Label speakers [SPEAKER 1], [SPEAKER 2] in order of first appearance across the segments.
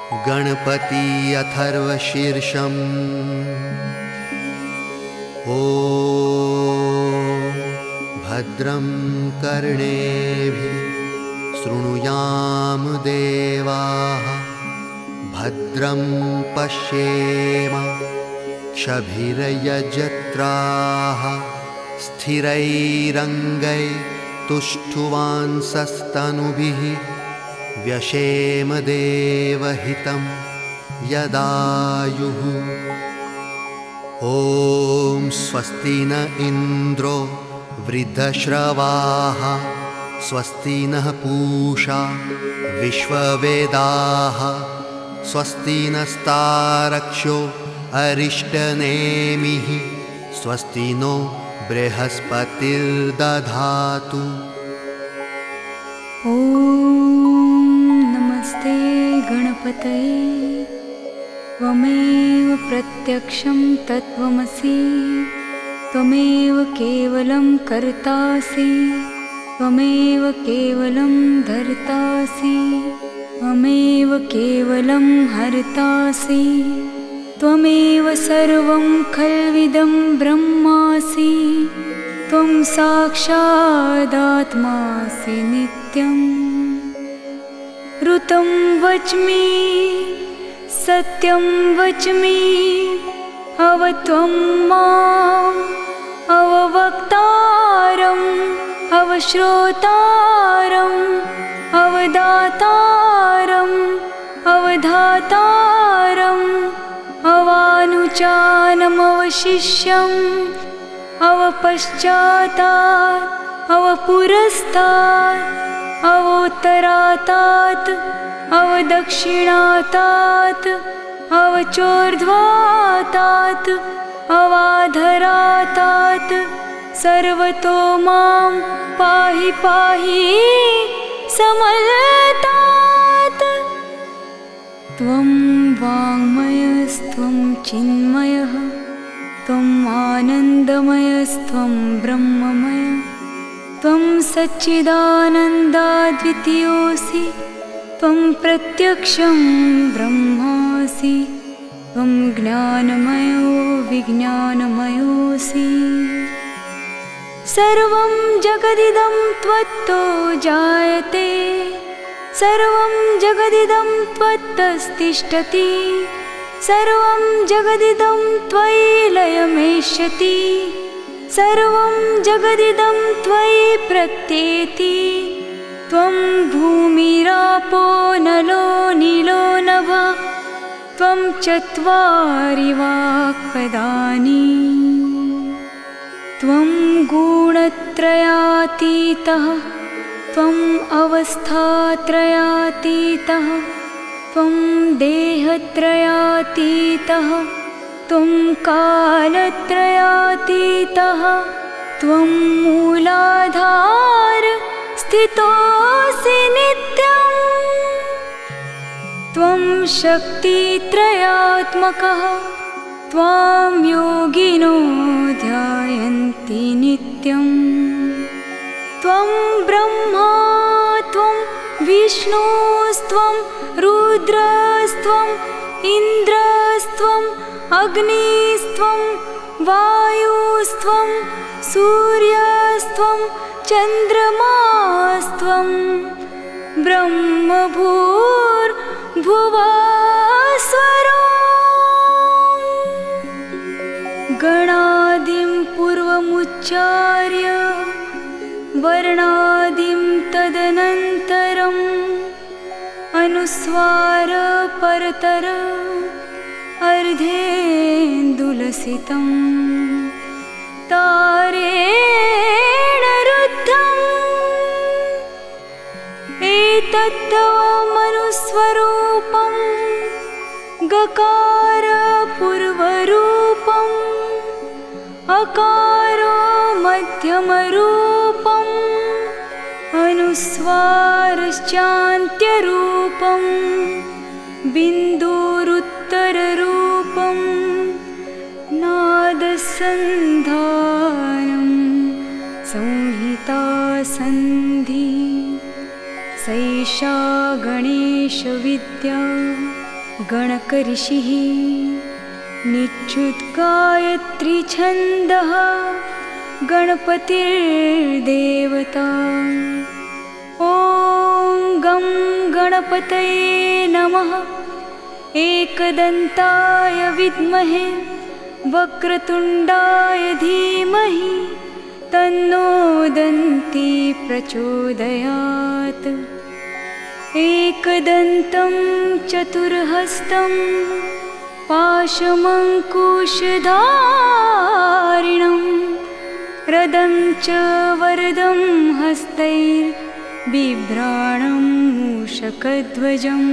[SPEAKER 1] गणपति अथर्वशीर्षम् ॐ भद्रं कर्णेभिः शृणुयाम देवाः भद्रं पश्येम क्षभिर्यजत्राः स्थिरैरङ्गैस्तुष्टुवांसस्तनुभिः व्यशेम देवहितं यदायुः। ॐ स्वस्ति न इन्द्रो वृद्धश्रवाः स्वस्ति नः पूषा विश्ववेदाः स्वस्ति नस्तारक्ष्यो अरिष्टनेमिः स्वस्ति नो बृहस्पतिर्दधातु।
[SPEAKER 2] ॐ नमस्ते गणपतये त्वमेव प्रत्यक्षं तत्त्वमसि त्वमेव केवलं कर्तासि त्वमेव केवलं धर्तासि त्वमेव केवलं हर्तासि त्वमेव सर्वं खल्विदं ब्रह्मासि त्वं साक्षादात्मासि नित्यम्। ऋतं वच्मि सत्यं वच्मि अवत्वं माम् अववक्तारम् अवश्रोतारम् अवदातारम् अवधातारम् अवानुचानमवशिष्यम् अवपश्चातात् अवपुरस्तात् अवोत्तरातात् अवदक्षिणातात् अवचोर्ध्वातात् अवाधरातात् सर्वतो मां पाहि पाहि समलतात्। त्वं वाङ्मयस्त्वं चिन्मयः त्वम् आनन्दमयस्त्वं ब्रह्ममय त्वं सच्चिदानन्दाद्वितीयोऽसि त्वं प्रत्यक्षं ब्रह्मासि त्वं ज्ञानमयो विज्ञानमयोऽसि। सर्वं जगदिदं त्वत्तो जायते सर्वं जगदिदं त्वत्तस्तिष्ठति सर्वं जगदिदं त्वयि लयमेष्यति सर्वं जगदिदं त्वयि प्रत्येति। त्वं भूमिरापो नलो नीलो नभः त्वं चत्वारि वाक्पदानि त्वं गुणत्रयातीतः त्वम् अवस्थात्रयातीतः त्वं देहत्रयातीतः त्वं कालत्रयातीतः त्वं मूलाधार स्थितोऽसि नित्यम्। त्वं शक्तित्रयात्मकः त्वां योगिनो ध्यायन्ति नित्यम्। त्वं ब्रह्मा त्वं विष्णुस्त्वं रुद्रस्त्वं इन्द्रस्त्वं अग्निस्त्वं वायुस्त्वं सूर्यस्त्वं चन्द्रमास्त्वं ब्रह्मभूर्भुवस्वरो। गणादिं पूर्वमुच्चार्य वर्णादिं तदनन्तरम् अनुस्वार परतर अर्धेन्दुलसितं तारेण रुद्धम्। एतत्तवमनुस्वरूपं गकार पूर्वरूपम् अकारो मध्यमरूपम् अनुस्वारश्चान्त्यरूपं बिन्दुरुत्तररूपं नादसन्धानं संहिता सन्धि सैषा गणेशविद्या गणकऋषिः निच्युतगायत्री छन्दः गणपतिर्देवता। ॐ गं गणपतये नमः। एकदन्ताय विद्महे वक्रतुण्डाय धीमहि तन्नो दन्ती प्रचोदयात्। एकदन्तं चतुर्हस्तं पाशमङ्कुशधारिणं रदं च वरदं हस्तैर्बिभ्राणं मूषकध्वजम्।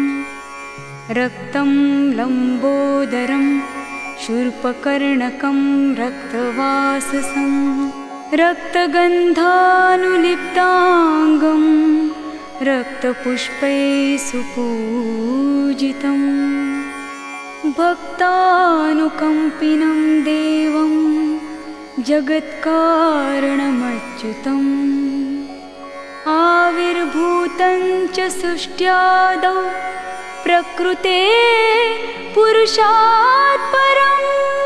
[SPEAKER 2] रक्तं लम्बोदरं शूर्पकर्णकं रक्तवाससं रक्तगन्धानुलिप्ताङ्गं रक्तपुष्पैः सुपूजितं। भक्तानुकम्पिनं देवं जगत्कारणमच्युतम्। आविर्भूतं च सृष्ट्यादौ प्रकृते पुरुषात् परम्।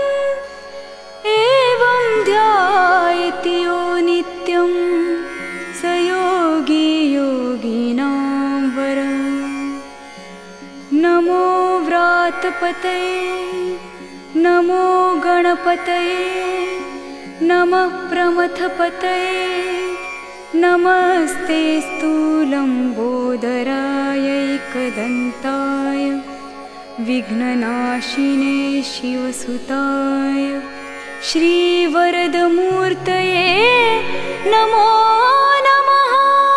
[SPEAKER 2] एवं ध्यायति यो नित्यं स योगी योगिनां वरम्। नमो व्रातपतये नमो गणपतये नमः प्रमथपतये नमस्ते लम्बोदराय एकदन्ताय विघ्ननाशिने शिवसुताय श्रीवरदमूर्तये नमो नमः।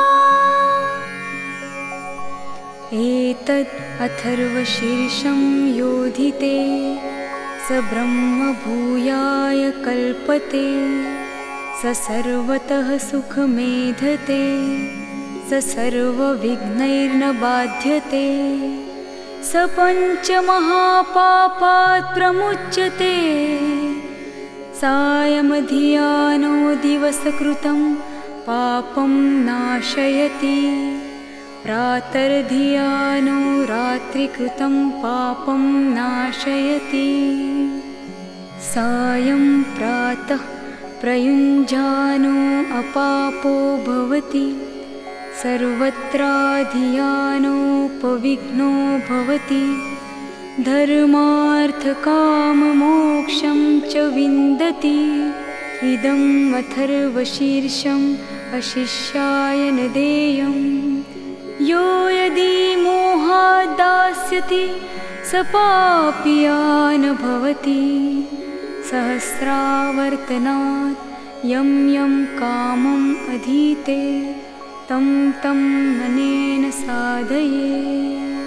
[SPEAKER 2] एतद् अथर्वशीर्षं योधिते स ब्रह्मभूयाय कल्पते। स सर्वतः सुखमेधते स सर्वविघ्नैर्न बाध्यते। स पञ्चमहापापात् प्रमुच्यते। सायमधियानो दिवसकृतं पापं नाशयति। प्रातर्धियानो रात्रिकृतं पापं नाशयति। सायं प्रातः प्रयुञ्जानो अपापो भवति। सर्वत्राधियानोपविघ्नो भवति। धर्मार्थकाममोक्षं च विन्दति। इदम् अथर्वशीर्षम् अशिष्याय न देयम्। यो यदि मोहात् दास्यति स पापीयान् भवति। सहस्रावर्तनात् यं यं कामम् अधीते तं तं अनेन साधयेत्।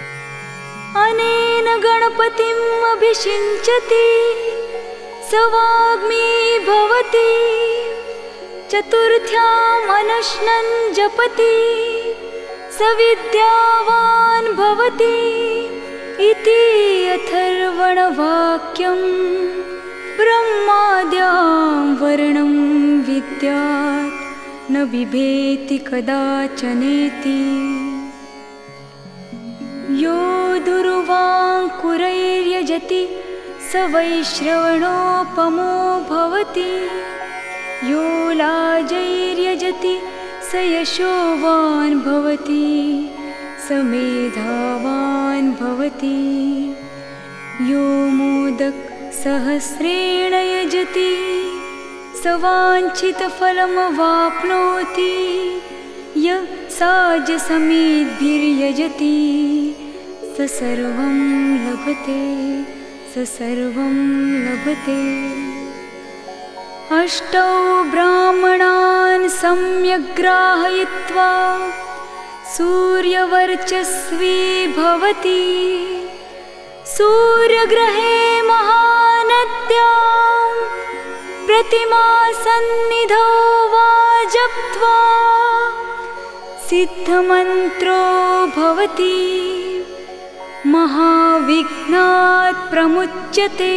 [SPEAKER 2] अनेन गणपतिम् अभिषिञ्चति स वाग्मी भवति। चतुर्थ्याम् अनश्नन् जपति स विद्यावान् भवति। इति अथर्वणवाक्यम्। ब्रह्माद्यां वर्णं विद्यात् न बिभेति कदाचनेति। यो दुर्वाङ्कुरैर्यजति स वैश्रवणोपमो भवति। यो लाजैर्यजति स यशोवान् भवति। स मेधावान् भवति। यो मोदक सहस्रेण यजति स वाञ्छितफलमवाप्नोति। य साजसमेद्भिर्यजति स सर्वं लभते स सर्वं लभते। अष्टौ ब्राह्मणान् सम्यग्राहयित्वा सूर्यवर्चस्वी भवति। सूर्यग्रहे महानद्यां प्रतिमासन्निधौ वा जप्त्वा सिद्धमन्त्रो भवति। महाविघ्नात् प्रमुच्यते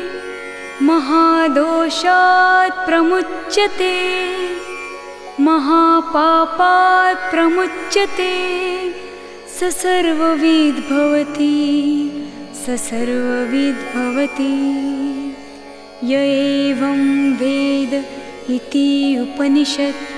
[SPEAKER 2] महादोषात् प्रमुच्यते महापापात् प्रमुच्यते स सर्वविद् भवति स सर्वविद् भवति य एवं वेद इति उपनिषत्